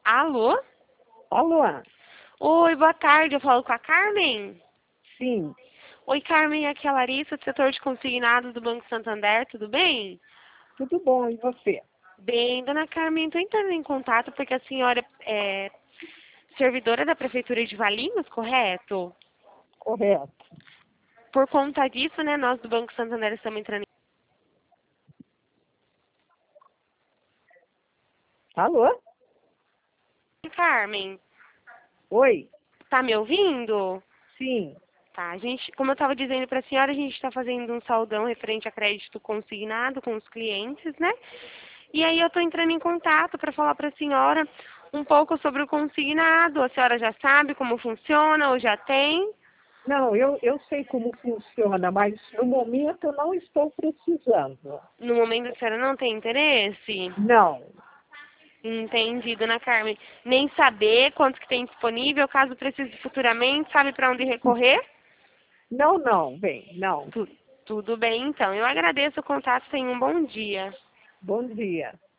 Alô? Alô? Oi, boa tarde. Eu falo com a Carmen? Sim, Oi, Carmen, aqui é a Larissa, do setor de consignados do Banco Santander, tudo bem? tudo bom, e você? Bem, dona Carmen, estou entrando em contato porque a senhora é servidora da Prefeitura de Valinhos, correto? Correto. Por conta disso, né, nós do Banco Santander estamos entrando Alô? em... Carmen, Oi? tá me ouvindo? Sim. Tá, como eu estava dizendo para a senhora, a gente está fazendo um saldão referente a crédito consignado com os clientes, né? E aí eu estou entrando em contato para falar para a senhora um pouco sobre o consignado. A senhora já sabe como funciona ou já tem? Não, eu sei como funciona, mas no momento eu não estou precisando. No momento a senhora não tem interesse? Não, Entendi, dona Carmen. Nem saber quanto que tem disponível, caso precise futuramente, sabe para onde recorrer? não, bem, não. Tu- Tudo bem, então. Eu agradeço o contato. Tenha um bom dia. Bom dia.